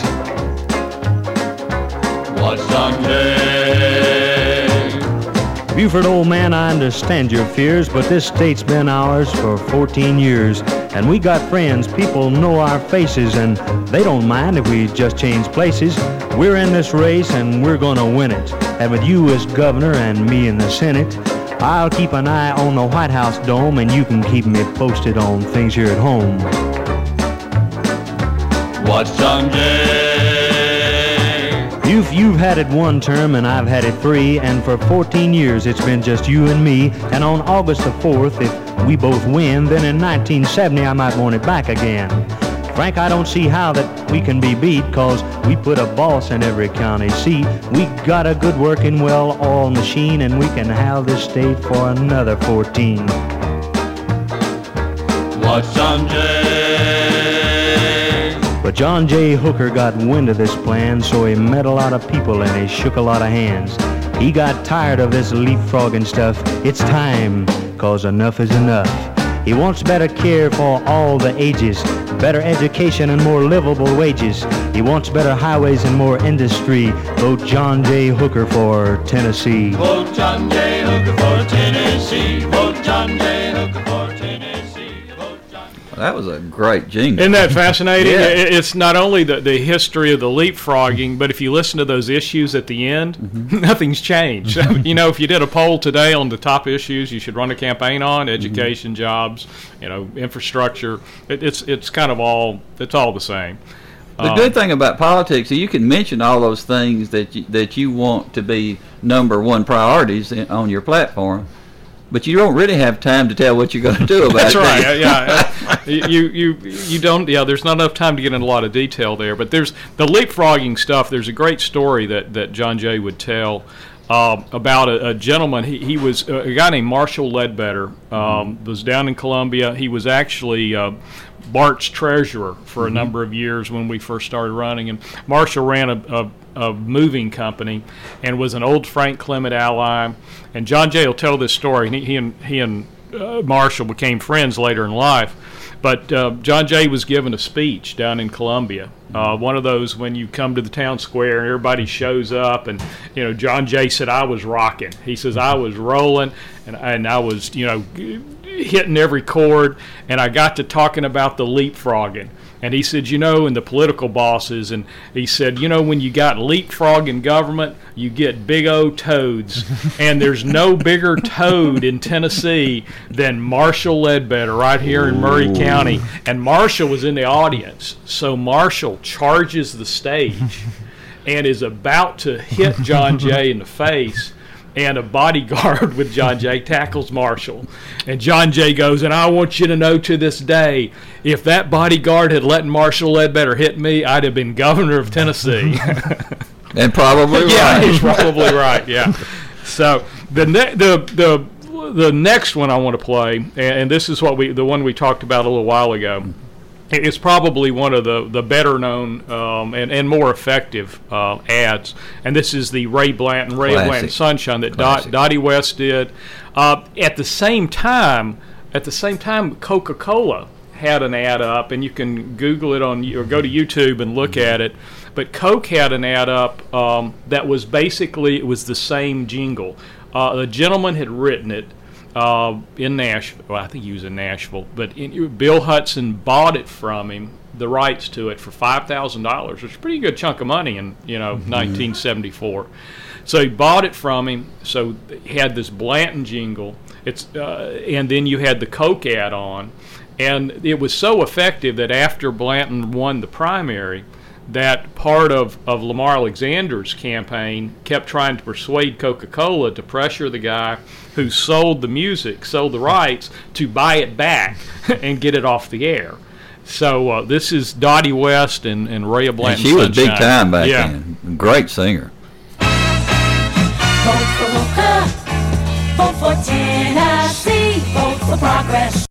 Watch Sanjay. Buford, old man, I understand your fears, but this state's been ours for fourteen years. And we got friends, people know our faces, and they don't mind if we just change places. We're in this race and we're gonna win it. And with you as governor and me in the Senate, I'll keep an eye on the White House dome, and you can keep me posted on things here at home. Watch Sanjay. You've, you've had it one term and I've had it three, and for fourteen years it's been just you and me. And on August the fourth, if we both win, then in nineteen seventy I might want it back again. Frank, I don't see how that we can be beat, cause we put a boss in every county seat. We got a good working, well-oiled machine, and we can have this state for another fourteen. Watch Sanjay. But John J. Hooker got wind of this plan, so he met a lot of people and he shook a lot of hands. He got tired of this leapfrogging stuff. It's time, cause enough is enough. He wants better care for all the ages, better education and more livable wages. He wants better highways and more industry. Vote John J. Hooker for Tennessee. Vote John J. Hooker for Tennessee. Vote John J. Hooker for Tennessee. That was a great jingle. Isn't that fascinating? Yeah. It's not only the, the history of the leapfrogging, but if you listen to those issues at the end, mm-hmm. nothing's changed. You know, if you did a poll today on the top issues you should run a campaign on, education, mm-hmm. jobs, you know, infrastructure, it, it's it's kind of all, it's all the same. The um, good thing about politics is you can mention all those things that you, that you want to be number one priorities in, on your platform, but you don't really have time to tell what you're going to do about That's it. That's right. Yeah, yeah. you you you don't. Yeah, there's not enough time to get into a lot of detail there. But there's the leapfrogging stuff. There's a great story that, that John Jay would tell uh, about a, a gentleman. He he was uh, a guy named Marshall Ledbetter. Um, mm-hmm. Was down in Columbia. He was actually uh, Bart's treasurer for a mm-hmm. number of years when we first started running. And Marshall ran a, a a moving company and was an old Frank Clement ally. And John Jay will tell this story. He, he and he and uh, Marshall became friends later in life. But uh, John Jay was giving a speech down in Columbia. Uh, one of those when you come to the town square and everybody shows up, and you know John Jay said I was rocking. He says I was rolling, and and I was you know hitting every chord, and I got to talking about the leapfrogging. And he said, you know, and the political bosses, and he said, you know, when you got leapfrog in government, you get big O toads. And there's no bigger toad in Tennessee than Marshall Ledbetter right here in Murray Ooh. County. And Marshall was in the audience. So Marshall charges the stage and is about to hit John Jay in the face. And a bodyguard with John Jay tackles Marshall. And John Jay goes, and I want you to know to this day, if that bodyguard had let Marshall Ledbetter hit me, I'd have been governor of Tennessee. And probably right. Yeah, he's probably right, yeah. So the ne- the the the next one I want to play, and, and this is what we the one we talked about a little while ago. It's probably one of the, the better known um, and, and more effective uh, ads. And this is the Ray Blanton, Ray Classic. Blanton Sunshine that Dot, Dottie West did. Uh, at the same time, at the same time, Coca-Cola had an ad up, and you can Google it on or go to YouTube and look at it. But Coke had an ad up um, that was basically it was the same jingle. Uh, the gentleman had written it. Uh, in Nashville, well, I think he was in Nashville, but in, Bill Hudson bought it from him, the rights to it, for five thousand dollars, which is a pretty good chunk of money in you know mm-hmm. nineteen seventy-four. So he bought it from him. So he had this Blanton jingle. It's uh, and then you had the Coke ad on, and it was so effective that after Blanton won the primary, that part of, of Lamar Alexander's campaign kept trying to persuade Coca-Cola to pressure the guy who sold the music, sold the rights, to buy it back and get it off the air. So uh, this is Dottie West and, and Ray Blanton. And she was Sunshine. big time back yeah. then. Great singer. Vote for Hooker, vote for Tennessee, vote for progress.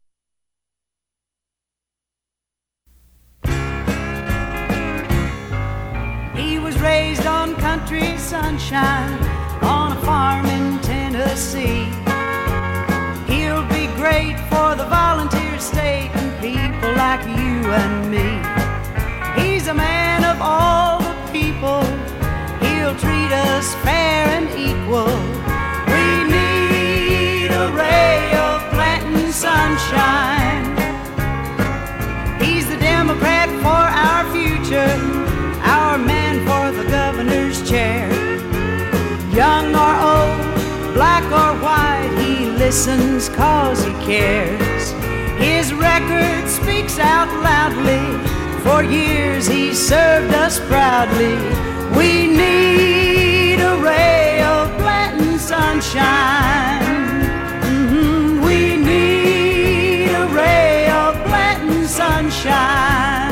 Raised on country sunshine on a farm in Tennessee. He'll be great for the volunteer state and people like you and me. He's a man of all the people. He'll treat us fair and equal. We need a ray of Blanton sunshine. He's the Democrat for our future, our man for the governor's chair. Young or old, black or white, he listens cause he cares. His record speaks out loudly. For years he served us proudly. We need a ray of Blanton sunshine. Mm-hmm. We need a ray of Blanton sunshine.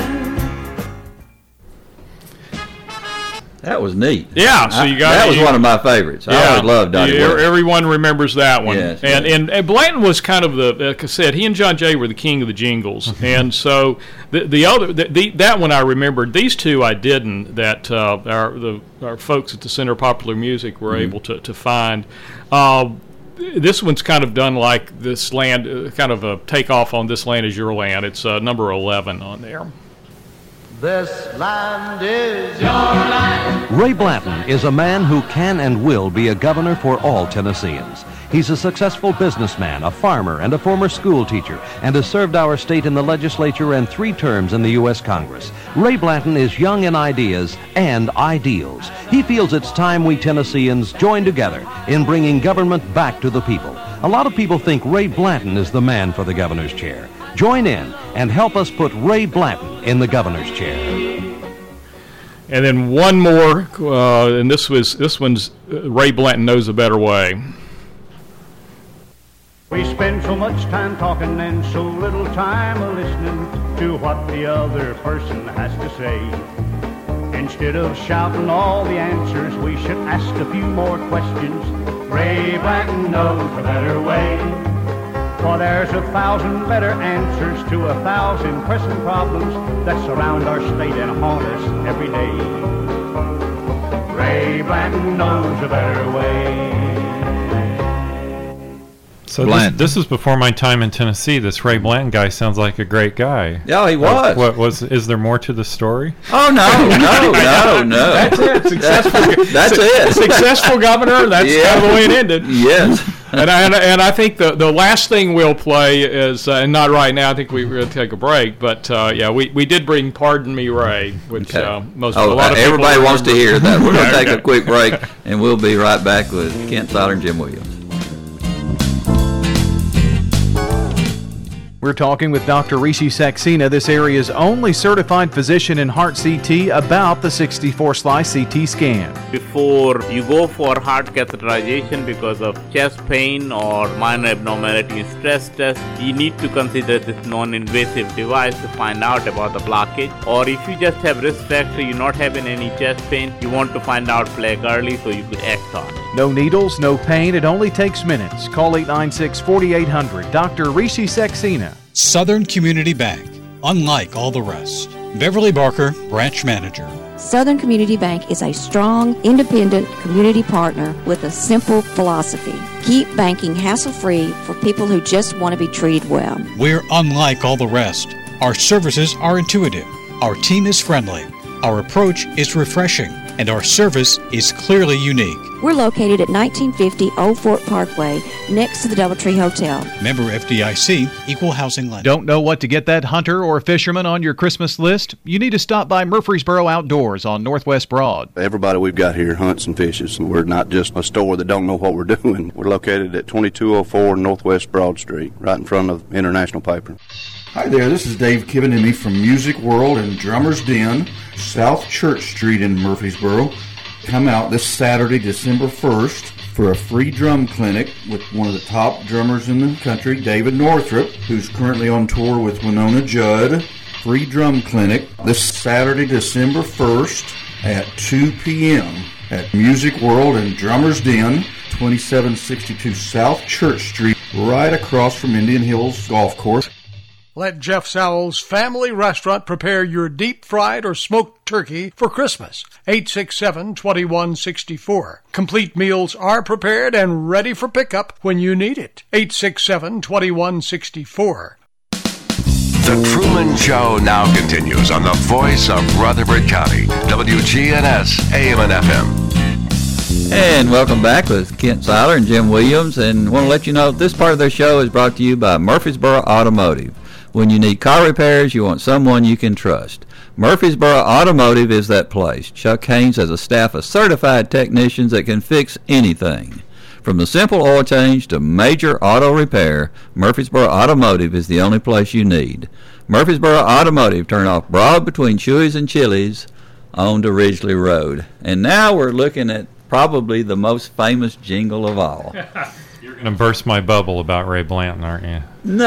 That was neat. Yeah, so you got I, that was you, one of my favorites. I yeah, always loved Dottie yeah, West. Everyone remembers that one. Yes, and, yes. and and Blanton was kind of the, like I said, he and John Jay were the king of the jingles. And so the the other the, the, that one I remembered. These two I didn't. That uh, our the our folks at the Center of Popular Music were mm-hmm. able to to find. Uh, this one's kind of done like this land, uh, kind of a takeoff on This Land Is Your Land. It's uh, number eleven on there. This land is your land. Ray Blanton is a man who can and will be a governor for all Tennesseans. He's a successful businessman, a farmer, and a former school teacher, and has served our state in the legislature and three terms in the U S Congress. Ray Blanton is young in ideas and ideals. He feels it's time we Tennesseans join together in bringing government back to the people. A lot of people think Ray Blanton is the man for the governor's chair. Join in and help us put Ray Blanton in the governor's chair. And then one more, uh, and this was this one's uh, Ray Blanton Knows a Better Way. We spend so much time talking and so little time listening to what the other person has to say. Instead of shouting all the answers, we should ask a few more questions. Ray Blanton knows a better way. For there's a thousand better answers to a thousand pressing problems that surround our state and haunt us every day. Ray Blanton knows a better way. So Blanton. this, this was before my time in Tennessee. This Ray Blanton guy sounds like a great guy. Yeah, he Uh, was. what was? Is there more to the story? Oh no, no, no, no. That's it. Successful. That's it. Successful governor. That's Yeah. kind of the way it ended. Yes. And I, and, I- and I think the, the last thing we'll play is, uh, and not right now, I think we, we're going to take a break, but uh, yeah, we, we did bring Pardon Me Ray, which Okay. uh, most Oh, a lot of people everybody wants to remember. hear that. We're going to Yeah, take a okay. quick break, and we'll be right back with Kent Siler and Jim Williams. We're talking with Doctor Rishi Saxena, this area's only certified physician in heart C T, about the sixty-four slice C T scan. Before you go for heart catheterization because of chest pain or minor abnormality in stress test, you need to consider this non-invasive device to find out about the blockage. Or if you just have risk factor, you're not having any chest pain, you want to find out flag early so you could act on it. No needles, no pain. It only takes minutes. Call eight nine six, four eight zero zero. Doctor Rishi Saxena. Southern Community Bank, unlike all the rest. Beverly Barker, branch manager. Southern Community Bank is a strong, independent community partner with a simple philosophy. Keep banking hassle-free for people who just want to be treated well. We're unlike all the rest. Our services are intuitive. Our team is friendly. Our approach is refreshing. And our service is clearly unique. We're located at nineteen fifty Old Fort Parkway, next to the Doubletree Hotel. Member F D I C, Equal Housing Lender. Don't know what to get that hunter or fisherman on your Christmas list? You need to stop by Murfreesboro Outdoors on Northwest Broad. Everybody we've got here hunts and fishes. We're not just a store that don't know what we're doing. We're located at twenty-two oh four Northwest Broad Street, right in front of International Paper. Hi there, this is Dave Kibanimi from Music World and Drummer's Den, South Church Street in Murfreesboro. Come out this Saturday, December first, for a free drum clinic with one of the top drummers in the country, David Northrup, who's currently on tour with Winona Judd. Free drum clinic this Saturday, December first at two p.m. at Music World and Drummer's Den, twenty-seven sixty-two South Church Street, right across from Indian Hills Golf Course. Let Jeff Sowell's Family Restaurant prepare your deep-fried or smoked turkey for Christmas. eight six seven, two one six four. Complete meals are prepared and ready for pickup when you need it. eight six seven, two one six four. The Truman Show now continues on the voice of Rutherford County, W G N S A M and F M. And welcome back with Kent Siler and Jim Williams. And want to let you know this part of the show is brought to you by Murfreesboro Automotive. When you need car repairs, you want someone you can trust. Murfreesboro Automotive is that place. Chuck Haynes has a staff of certified technicians that can fix anything. From the simple oil change to major auto repair, Murfreesboro Automotive is the only place you need. Murfreesboro Automotive, turn off Broad between Chewy's and Chili's on to Ridgely Road. And now we're looking at probably the most famous jingle of all. You're going to burst my bubble about Ray Blanton, aren't you?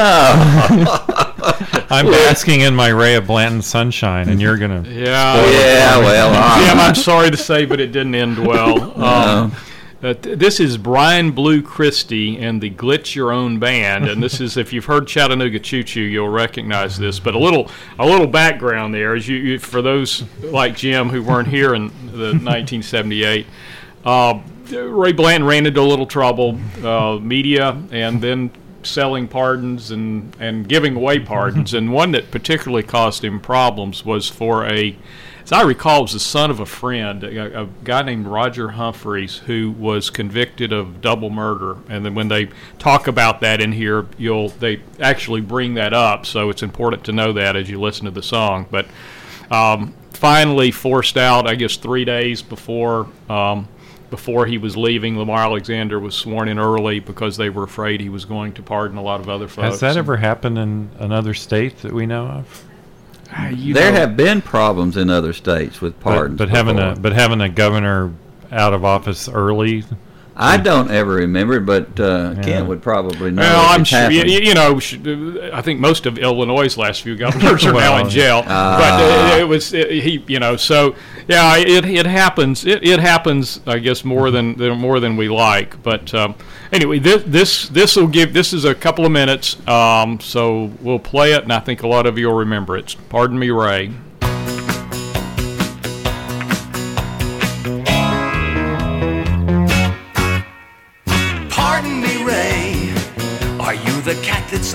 No. I'm basking in my Ray of Blanton sunshine, and you're going to... Yeah. Yeah, well, Jim, I'm sorry to say, but it didn't end well. No. Um, uh, th- this is Brian Blue Christie and the Glitch Your Own Band, and this is, if you've heard Chattanooga Choo Choo, you'll recognize this. But a little, a little background there, as you, you for those like Jim who weren't here in the nineteen seventy-eight. Uh, Ray Blanton ran into a little trouble, uh, media, and then selling pardons and, and giving away pardons. And one that particularly caused him problems was for a, as I recall, it was the son of a friend, a, a guy named Roger Humphreys, who was convicted of double murder. And then when they talk about that in here, you'll they actually bring that up. So it's important to know that as you listen to the song. But um, finally forced out, I guess, three days before um, before he was leaving, Lamar Alexander was sworn in early because they were afraid he was going to pardon a lot of other folks. Has that ever happened in another state that we know of? Uh, you there know, have been problems in other states with pardons. But, but having before. a but having a governor out of office early. I don't ever remember it, but uh, Yeah. Kent would probably know. Well, if I'm it's sure. You, happened. you know, sh- I think most of Illinois' last few governors are now Well, in jail. uh, but it, it was it, he, you know. So yeah, it it happens. It, it happens. I guess more than, than more than we like. But um, anyway, this this this will give. This is a couple of minutes. Um, so we'll play it, and I think a lot of you will remember it. Pardon Me, Ray. Pardon me, Ray,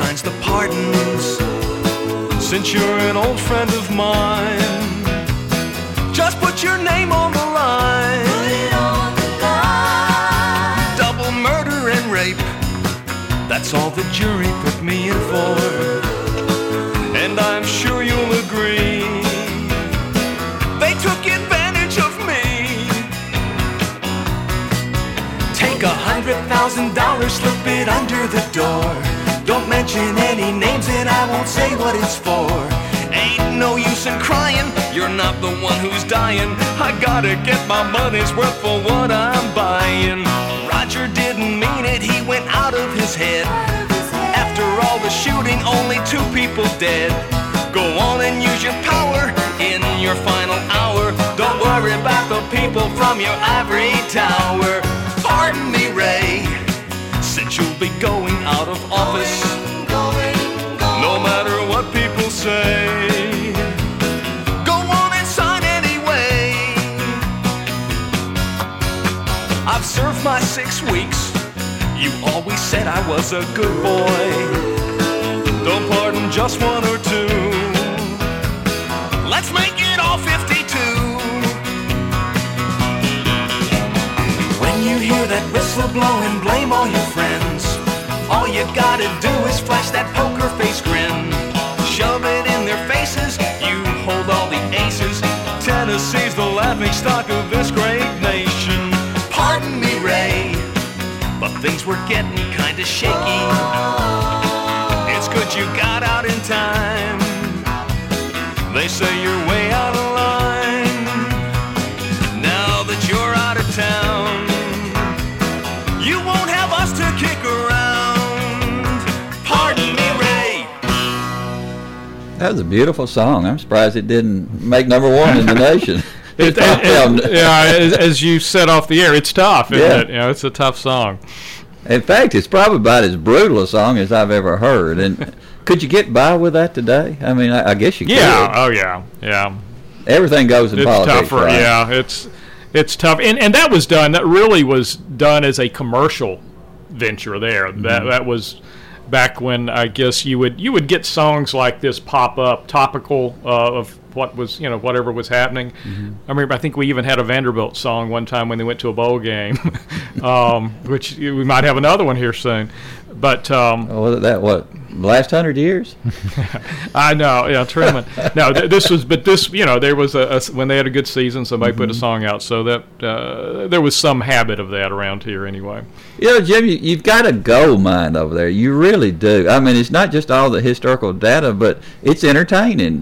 signs the pardons. Since you're an old friend of mine, just put your name on the line. Put it on the line. Double murder and rape, that's all the jury put me in for. And I'm sure you'll agree, they took advantage of me. Take a hundred thousand dollars, slip it under the door. Don't mention any names and I won't say what it's for. Ain't no use in crying, you're not the one who's dying. I gotta get my money's worth for what I'm buying. Roger didn't mean it, he went out of his head. After all the shooting, only two people dead. Go on and use your power in your final hour. Don't worry about the people from your ivory tower. Pardon me, Ray, since you'll be going out of office. No matter what people say, go on and sign anyway. I've served my six weeks. You always said I was a good boy. Don't pardon just one or two. Let's make it all fifty-two. When you hear that whistle blow and blame all your friends, all you gotta do is flash that poker face grin. Shove it in their faces, you hold all the aces. Tennessee's the laughing stock of this great nation. Pardon me, Ray, but things were getting kinda shaky. It's good you got out in time. They say you're way out of line. Now that you're out of town, you won't have us to kick around. Pardon me, Ray. That was a beautiful song. I'm surprised it didn't make number one in the nation. It, it, it, yeah, as, as you said off the air, it's tough, isn't Yeah. it? You know, it's a tough song. In fact, it's probably about as brutal a song as I've ever heard. And could you get by with that today? I mean, I, I guess you Yeah, could. oh yeah, yeah. Everything goes in It's politics, tougher, right? yeah. It's it's tough, and and that was done. That really was done as a commercial venture. There, that that was back when I guess you would you would get songs like this pop up, topical uh, of what was you know whatever was happening. Mm-hmm. I remember I think we even had a Vanderbilt song one time when they went to a bowl game, um, which we might have another one here soon. But um, oh, was that what last hundred years? I know, yeah, Truman. No, th- this was, but this, you know, there was a, a when they had a good season, somebody mm-hmm. put a song out, so that uh, there was some habit of that around here anyway. You know, Jim, you, you've got a gold mine over there. You really do. I mean, it's not just all the historical data, but it's entertaining.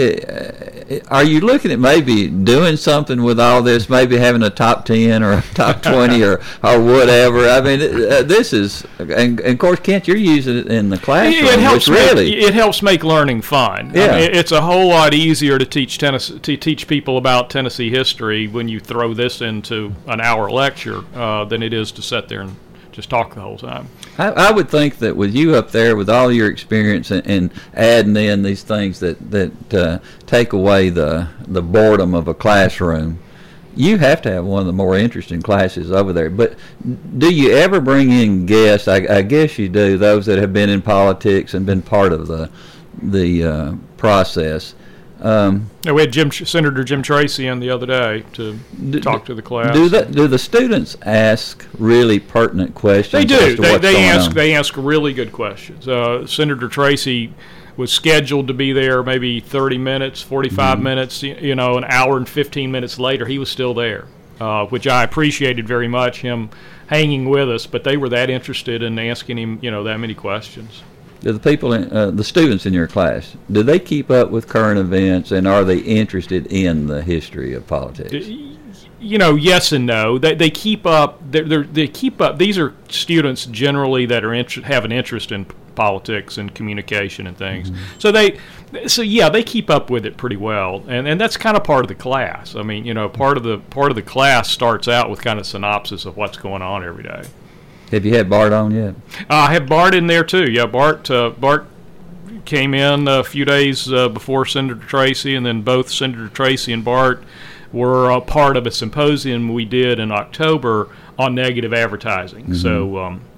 It, uh, are you looking at maybe doing something with all this, maybe having a top ten or a top twenty or, or whatever? I mean, uh, this is, and, and of course, Kent, you're using it in the classroom. It helps really. Make, it helps make learning fun. Yeah. I mean, it's a whole lot easier to teach Tennessee, to teach people about Tennessee history when you throw this into an hour lecture uh, than it is to sit there and just talk the whole time. I, I would think that with you up there, with all your experience and, and adding in these things that that uh, take away the the boredom of a classroom, you have to have one of the more interesting classes over there. But do you ever bring in guests? I, I guess you do. Those that have been in politics and been part of the the uh, process. Um, yeah, we had Jim, Senator Jim Tracy in the other day to do, talk to the class. Do the, do the students ask really pertinent questions? They do. As to they what's they going ask on? they ask really good questions. Uh, Senator Tracy was scheduled to be there maybe thirty minutes, forty-five Mm-hmm. minutes. You know, an hour and fifteen minutes later, he was still there, uh, which I appreciated very much. Him hanging with us, but they were that interested in asking him, you know, that many questions. Do the people, in, uh, the students in your class, do they keep up with current events, and are they interested in the history of politics? You know, yes and no. They they keep up. They're, they're, they keep up. These are students generally that are inter- have an interest in politics and communication and things. Mm-hmm. So they, so yeah, they keep up with it pretty well, and and that's kind of part of the class. I mean, you know, part of the part of the class starts out with kind of synopsis of what's going on every day. Have you had Bart on yet? Uh, I have Bart in there too. Yeah, Bart. Uh, Bart came in a few days uh, before Senator Tracy, and then both Senator Tracy and Bart were a part of a symposium we did in October on negative advertising. Mm-hmm. So um,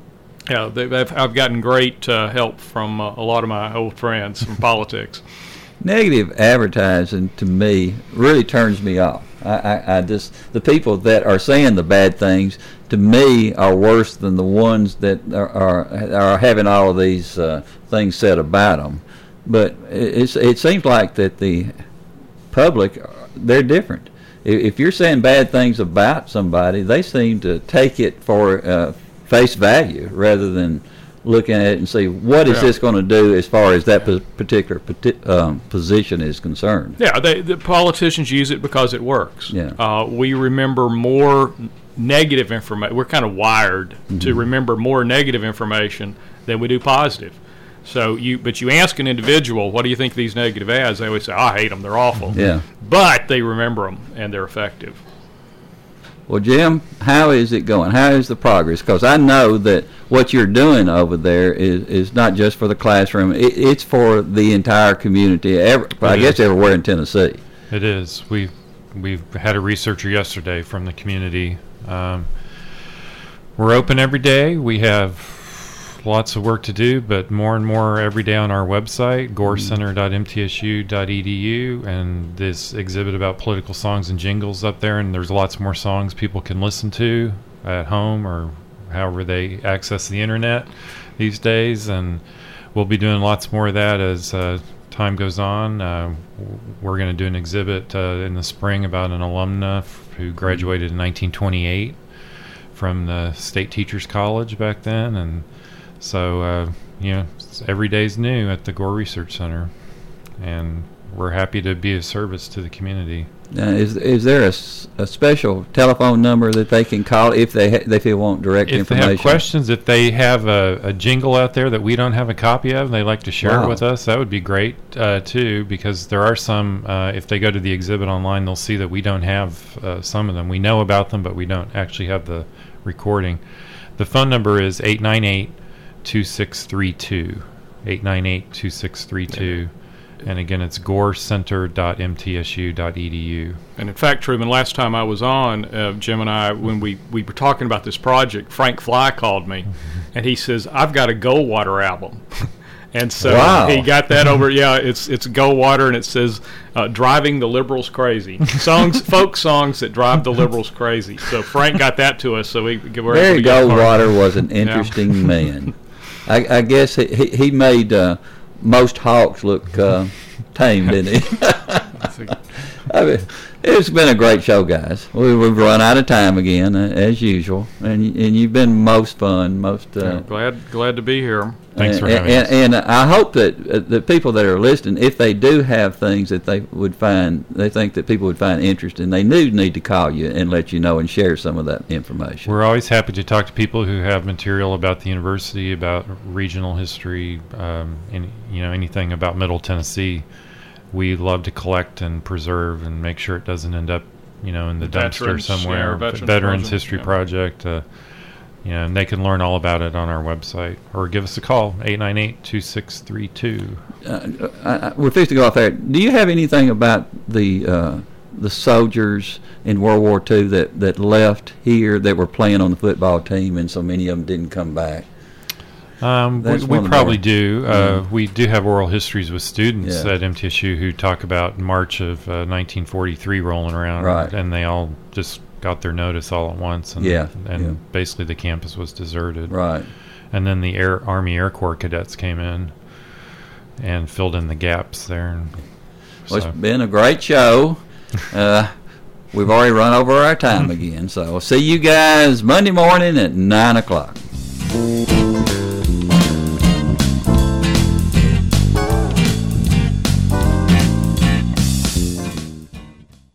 Yeah, they've, I've, I've gotten great uh, help from uh, a lot of my old friends from politics. Negative advertising to me really turns me off. I, I, I just the people that are saying the bad things to me are worse than the ones that are are, are having all of these uh, things said about them. But it's it seems like that the public, they're different. If you're saying bad things about somebody, they seem to take it for uh, face value rather than looking at it and see what is Yeah. this going to do as far as that p- particular pati- um, position is concerned. Yeah, they, the politicians use it because it works. Yeah. Uh, we remember more negative information. We're kind of wired to Mhm. remember more negative information than we do positive. So you, but you ask an individual, what do you think of these negative ads? They always say, I hate them, they're awful. Yeah. But they remember them, and they're effective. Well, Jim, how is it going? How is the progress? Because I know that what you're doing over there is, is not just for the classroom. It, it's for the entire community, every, I It guess is. everywhere in Tennessee. It is. We we've had a researcher yesterday from the community. Um, we're open every day. We have lots of work to do, but more and more every day on our website, gore center dot m t s u dot e d u, and this exhibit about political songs and jingles up there, and there's lots more songs people can listen to at home or however they access the internet these days, and we'll be doing lots more of that as uh, time goes on. Uh, we're going to do an exhibit uh, in the spring about an alumna f- who graduated in nineteen twenty-eight from the State Teachers College back then, and so, uh, you know, every day's new at the Gore Research Center, and we're happy to be of service to the community. Uh, is is there a, s- a special telephone number that they can call if they ha- if they want direct If information? they have questions, if they have a, a jingle out there that we don't have a copy of and they'd like to share Wow. it with us, that would be great, uh, too, because there are some, uh, if they go to the exhibit online, they'll see that we don't have uh, some of them. We know about them, but we don't actually have the recording. The phone number is eight nine eight, two six three two, eight nine eight, two six three two, and again it's gore center dot m t s u dot e d u. And in fact, Truman, last time I was on, uh, Jim and I, when we, we were talking about this project, Frank Fly called me, and he says, I've got a Goldwater album. And so Wow. he got that over. Yeah, it's it's Goldwater, and it says uh, "Driving the Liberals Crazy" songs, folk songs that drive the liberals crazy. So Frank got that to us. So we were able Barry to get a part. Goldwater was an Yeah. interesting man. I, I guess he he, he made uh, most hawks look uh, tame, didn't he? I mean, it's been a great show, guys. We, we've run out of time again, uh, as usual, and y- and you've been most fun, most. Uh, Yeah, glad glad to be here. Thanks and, for having and, us. and I hope that uh, the people that are listening, if they do have things that they would find, they think that people would find interesting, they do need to call you and let you know and share some of that information. We're always happy to talk to people who have material about the university, about regional history, um, and you know anything about Middle Tennessee. We love to collect and preserve and make sure it doesn't end up, you know, in the Veterans, dumpster somewhere. yeah, Veterans Veterans Project, History yeah. Project. Uh, you know, and they can learn all about it on our website or give us a call eight nine eight, two six three two. Uh, I, I, we're fixing to go off there. Do you have anything about the uh, the soldiers in World War Two that, that left here that were playing on the football team, and so many of them didn't come back? Um, we That's we one of the probably more- do. Uh, Yeah. We do have oral histories with students Yeah. at M T S U who talk about March of uh, nineteen forty-three rolling around, Right. and they all just got their notice all at once, and Yeah, and yeah. basically the campus was deserted. Right. And then the Air Army Air Corps cadets came in and filled in the gaps there. And Well, so- it's been a great show. Uh, we've already run over our time again, so we'll see you guys Monday morning at nine o'clock.